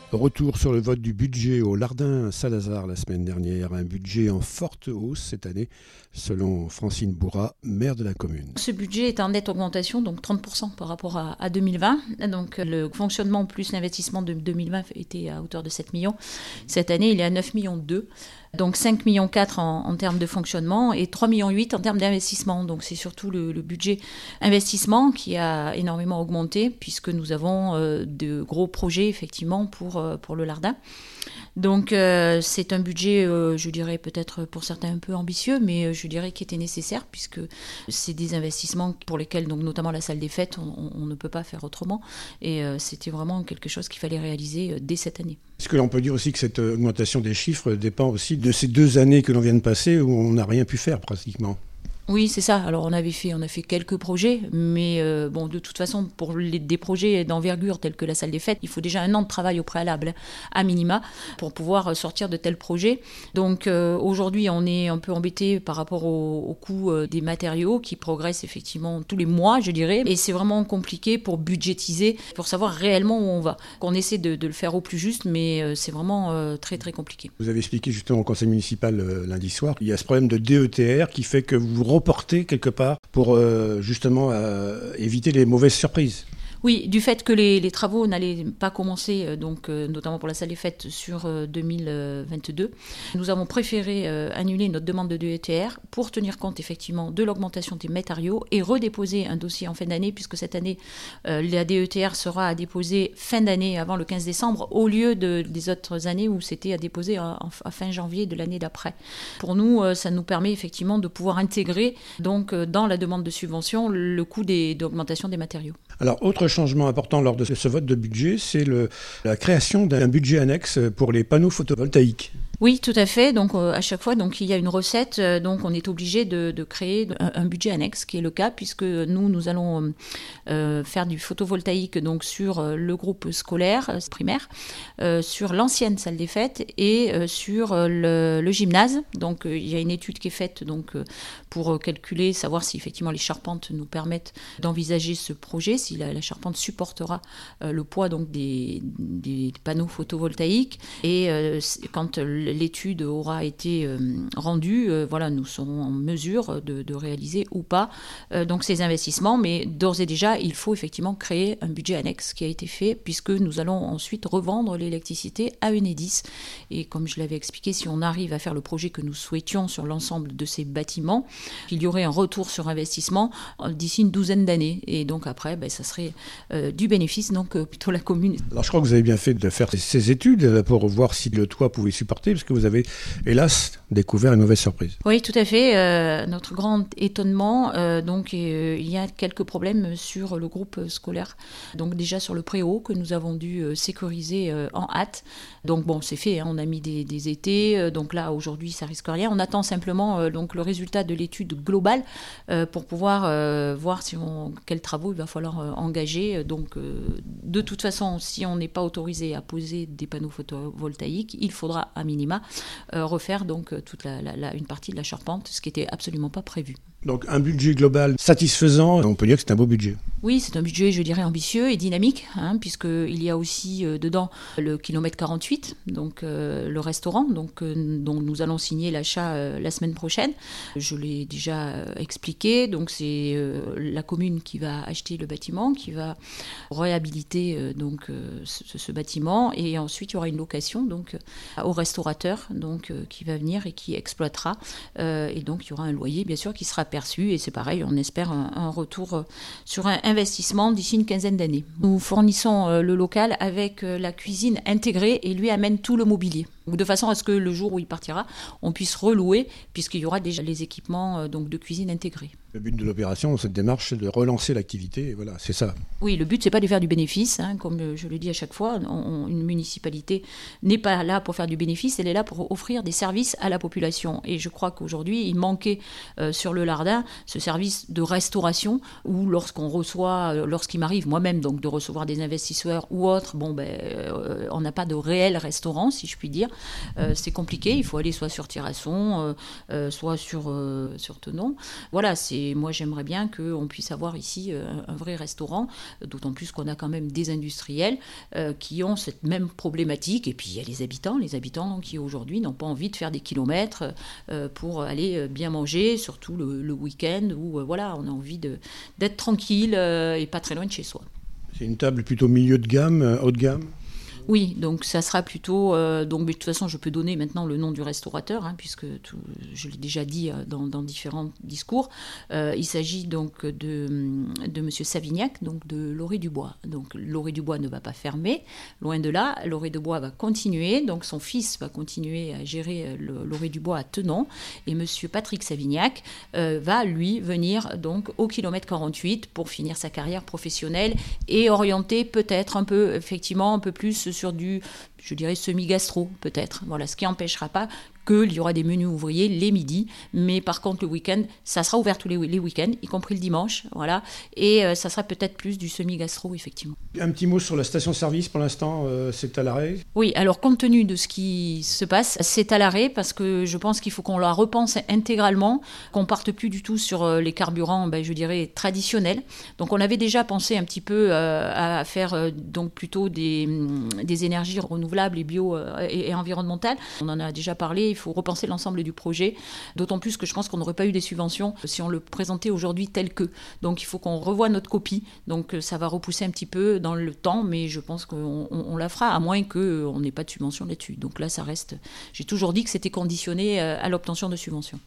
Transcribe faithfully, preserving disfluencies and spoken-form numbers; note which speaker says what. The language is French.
Speaker 1: Retour sur le vote du budget au Lardin Saint-Lazare la semaine dernière. Un budget en forte hausse cette année, selon Francine Bourrat, maire de la commune.
Speaker 2: Ce budget est en nette augmentation, donc trente pour cent par rapport à, à deux mille vingt. Donc le fonctionnement plus l'investissement de deux mille vingt était à hauteur de sept millions. Cette année, il est à neuf virgule deux millions. Donc cinq virgule quatre millions en, en termes de fonctionnement et trois virgule huit millions en termes d'investissement. Donc c'est surtout le, le budget investissement qui a énormément augmenté puisque nous avons euh, de gros projets effectivement pour, euh, pour le Lardin. Donc euh, c'est un budget, euh, je dirais peut-être pour certains un peu ambitieux, mais euh, je dirais qui était nécessaire puisque c'est des investissements pour lesquels, donc notamment la salle des fêtes, on, on ne peut pas faire autrement. Et euh, c'était vraiment quelque chose qu'il fallait réaliser euh, dès cette année.
Speaker 1: Est-ce que l'on peut dire aussi que cette augmentation des chiffres dépend aussi de ces deux années que l'on vient de passer où on n'a rien pu faire pratiquement ?
Speaker 2: Oui, c'est ça. Alors on avait fait, on a fait quelques projets, mais euh, bon, de toute façon, pour les, des projets d'envergure tels que la salle des fêtes, il faut déjà un an de travail au préalable, à minima, pour pouvoir sortir de tels projets. Donc euh, aujourd'hui, on est un peu embêté par rapport au, au coût euh, des matériaux qui progressent effectivement tous les mois, je dirais, et c'est vraiment compliqué pour budgétiser, pour savoir réellement où on va. On essaie de, de le faire au plus juste, mais euh, c'est vraiment euh, très très compliqué.
Speaker 1: Vous avez expliqué justement au conseil municipal euh, lundi soir, il y a ce problème de D E T R qui fait que vous reporter quelque part pour euh, justement euh, éviter les mauvaises surprises.
Speaker 2: Oui, du fait que les, les travaux n'allaient pas commencer, euh, donc, euh, notamment pour la salle des fêtes, sur euh, deux mille vingt-deux, nous avons préféré euh, annuler notre demande de D E T R pour tenir compte effectivement de l'augmentation des matériaux et redéposer un dossier en fin d'année, puisque cette année, euh, la D E T R sera à déposer fin d'année avant le quinze décembre, au lieu de, des autres années où c'était à déposer à, à fin janvier de l'année d'après. Pour nous, euh, ça nous permet effectivement de pouvoir intégrer donc, euh, dans la demande de subvention le coût des, d'augmentation des matériaux.
Speaker 1: Alors, autre changement important lors de ce vote de budget, c'est le, la création d'un budget annexe pour les panneaux photovoltaïques.
Speaker 2: Oui, tout à fait. Donc euh, à chaque fois, donc il y a une recette. Euh, donc on est obligé de, de créer un, un budget annexe, qui est le cas puisque nous nous allons euh, faire du photovoltaïque donc sur euh, le groupe scolaire euh, primaire, euh, sur l'ancienne salle des fêtes et euh, sur euh, le, le gymnase. Donc euh, il y a une étude qui est faite donc euh, pour euh, calculer, savoir si effectivement les charpentes nous permettent d'envisager ce projet, si la, la charpente supportera euh, le poids donc des, des panneaux photovoltaïques et euh, quand l'étude aura été euh, rendue, euh, voilà, nous serons en mesure de, de réaliser ou pas euh, donc ces investissements, mais d'ores et déjà, il faut effectivement créer un budget annexe qui a été fait, puisque nous allons ensuite revendre l'électricité à Enedis. Et comme je l'avais expliqué, si on arrive à faire le projet que nous souhaitions sur l'ensemble de ces bâtiments, il y aurait un retour sur investissement d'ici une douzaine d'années. Et donc après, ben, ça serait euh, du bénéfice, donc euh, plutôt la commune.
Speaker 1: Alors je crois que vous avez bien fait de faire ces études pour voir si le toit pouvait supporter, parce que vous avez, hélas, découvert une mauvaise surprise.
Speaker 2: Oui, tout à fait. Euh, notre grand étonnement, euh, donc, euh, il y a quelques problèmes sur le groupe scolaire. Donc déjà sur le préau que nous avons dû euh, sécuriser euh, en hâte. Donc bon, c'est fait, hein, on a mis des, des étés. Euh, donc là, aujourd'hui, ça risque rien. On attend simplement euh, donc, le résultat de l'étude globale euh, pour pouvoir euh, voir si on, quels travaux il va falloir euh, engager. Donc euh, de toute façon, si on n'est pas autorisé à poser des panneaux photovoltaïques, il faudra à minima euh, refaire donc toute la, la, la, une partie de la charpente, ce qui n'était absolument pas prévu.
Speaker 1: Donc un budget global satisfaisant, on peut dire que c'est un beau budget.
Speaker 2: Oui, c'est un budget, je dirais, ambitieux et dynamique, hein, puisqu'il y a aussi euh, dedans le kilomètre quarante-huit, donc euh, le restaurant, donc, euh, dont nous allons signer l'achat euh, la semaine prochaine. Je l'ai déjà euh, expliqué, donc c'est euh, la commune qui va acheter le bâtiment, qui va réhabiliter euh, donc, euh, ce, ce bâtiment, et ensuite il y aura une location donc, euh, au restaurateur donc, euh, qui va venir et qui exploitera, euh, et donc il y aura un loyer bien sûr qui sera perçu, et c'est pareil, on espère un, un retour euh, sur un investissement d'ici une quinzaine d'années. Nous fournissons euh, le local avec euh, la cuisine intégrée et lui amène tout le mobilier. De façon à ce que le jour où il partira, on puisse relouer, puisqu'il y aura déjà les équipements euh, donc de cuisine intégrés.
Speaker 1: Le but de l'opération, cette démarche, c'est de relancer l'activité, et voilà, c'est ça.
Speaker 2: Oui, le but, c'est pas de faire du bénéfice, hein, comme je le dis à chaque fois. On, on, une municipalité n'est pas là pour faire du bénéfice, elle est là pour offrir des services à la population. Et je crois qu'aujourd'hui, il manquait euh, sur le Lardin ce service de restauration, où lorsqu'on reçoit, euh, lorsqu'il m'arrive moi-même donc de recevoir des investisseurs ou autres, bon ben, euh, on n'a pas de réel restaurant, si je puis dire. Euh, c'est compliqué, il faut aller soit sur Terrasson, euh, euh, soit sur, euh, sur Thonon. Voilà, c'est, moi j'aimerais bien qu'on puisse avoir ici euh, un vrai restaurant, d'autant plus qu'on a quand même des industriels euh, qui ont cette même problématique. Et puis il y a les habitants, les habitants qui aujourd'hui n'ont pas envie de faire des kilomètres euh, pour aller bien manger, surtout le, le week-end où euh, voilà, on a envie de, d'être tranquille euh, et pas très loin de chez soi.
Speaker 1: C'est une table plutôt milieu de gamme, euh, haut de gamme?
Speaker 2: Oui, donc ça sera plutôt... Euh, donc, mais de toute façon, je peux donner maintenant le nom du restaurateur, hein, puisque tout, je l'ai déjà dit dans, dans différents discours. Euh, il s'agit donc de, de M. Savignac, donc de Loré du Bois. Donc Loré du Bois ne va pas fermer, loin de là. Loré du Bois va continuer, donc son fils va continuer à gérer le, Loré du Bois à Thonon. Et M. Patrick Savignac euh, va, lui, venir donc au kilomètre quarante-huit pour finir sa carrière professionnelle et orienter peut-être un peu, effectivement, un peu plus sur du, je dirais, semi-gastro, peut-être. Voilà, ce qui n'empêchera pas qu'il y aura des menus ouvriers les midis, mais par contre, le week-end, ça sera ouvert tous les, les week-ends, y compris le dimanche, voilà, et euh, ça sera peut-être plus du semi-gastro, effectivement.
Speaker 1: Un petit mot sur la station-service, pour l'instant, euh, c'est à l'arrêt?
Speaker 2: Oui, alors, compte tenu de ce qui se passe, c'est à l'arrêt, parce que je pense qu'il faut qu'on la repense intégralement, qu'on parte plus du tout sur les carburants, ben, je dirais, traditionnels. Donc, on avait déjà pensé un petit peu euh, à faire, euh, donc, plutôt des, des énergies renouvelables et bio euh, et, et environnementales. On en a déjà parlé. Il faut repenser l'ensemble du projet, d'autant plus que je pense qu'on n'aurait pas eu des subventions si on le présentait aujourd'hui tel que. Donc il faut qu'on revoie notre copie, donc ça va repousser un petit peu dans le temps, mais je pense qu'on on, on la fera, à moins qu'on n'ait pas de subvention là-dessus. Donc là, ça reste... J'ai toujours dit que c'était conditionné à l'obtention de subventions.